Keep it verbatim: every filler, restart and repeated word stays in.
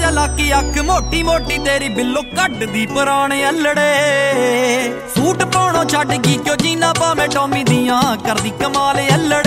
ਚਲਾਕੀ ਅੱਖ ਮੋਟੀ ਮੋਟੀ ਤੇਰੀ ਬਿੱਲੋ ਕੱਢਦੀ ਪੁਰਾਣੇ ਅਲੜੇ ਸੂਟ ਪਾਉਣੋਂ ਛੱਡ ਗਈ ਕਿਉਂ ਜੀਨਾ ਪਾਵੇਂ ਟੋਮੀ ਦੀਆਂ ਕਰਦੀ ਕਮਾਲ ਅਲੜੇ